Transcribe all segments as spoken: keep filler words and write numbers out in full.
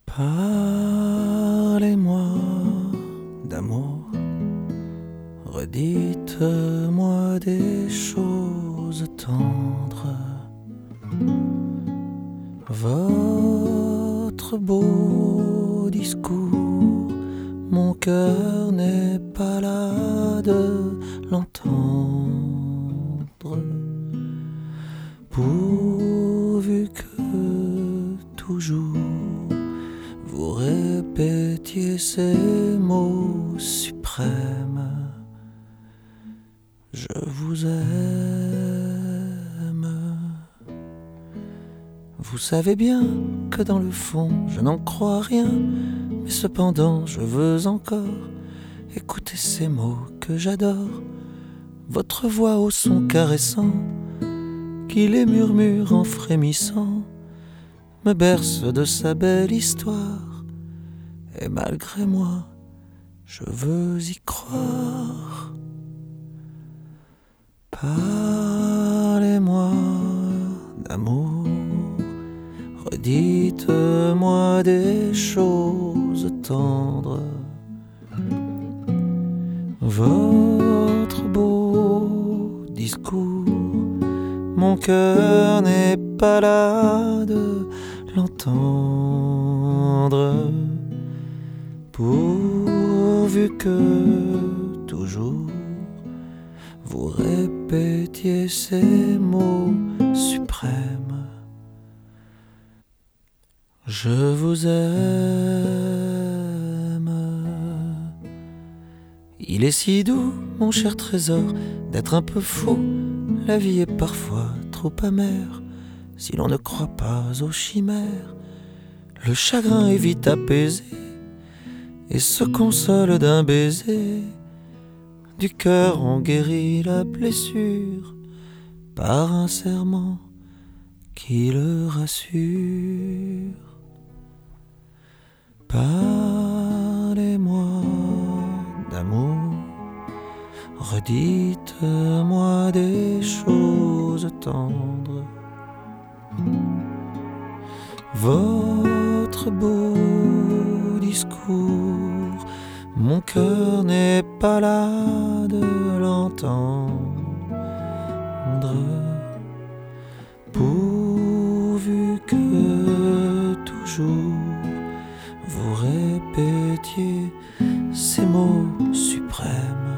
Parlez-moi d'amour, redites-moi des choses tendres. Votre beau discours, mon cœur n'est pas là de l'entendre. Pourvu que toujours vous répétiez ces mots suprêmes. Je vous aime. Vous savez bien que dans le fond je n'en crois rien, mais cependant je veux encore écouter ces mots que j'adore. Votre voix au son caressant qui les murmure en frémissant me berce de sa belle histoire. Et malgré moi, je veux y croire. Parlez-moi d'amour, redites-moi des choses tendres. Votre beau discours, mon cœur n'est pas là de l'entendre. Pourvu que toujours vous répétiez ces mots suprêmes. Je vous aime. Il est si doux, mon cher trésor, d'être un peu fou. La vie est parfois trop amère si l'on ne croit pas aux chimères. Le chagrin est vite apaisé et se console d'un baiser. Du cœur on guérit la blessure par un serment qui le rassure. Parlez-moi d'amour, redites-moi des choses tendres. Votre beau discours, mon cœur n'est pas là de l'entendre. Pourvu que toujours vous répétiez ces mots suprêmes.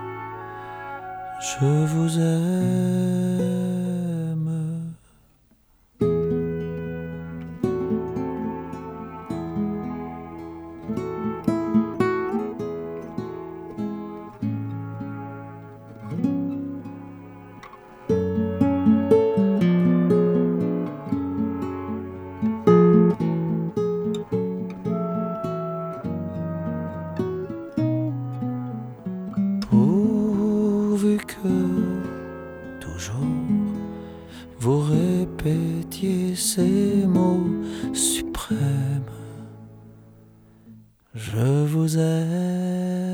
Je vous aime. Pourvu que toujours vous répétiez ces mots suprêmes. Je vous aime.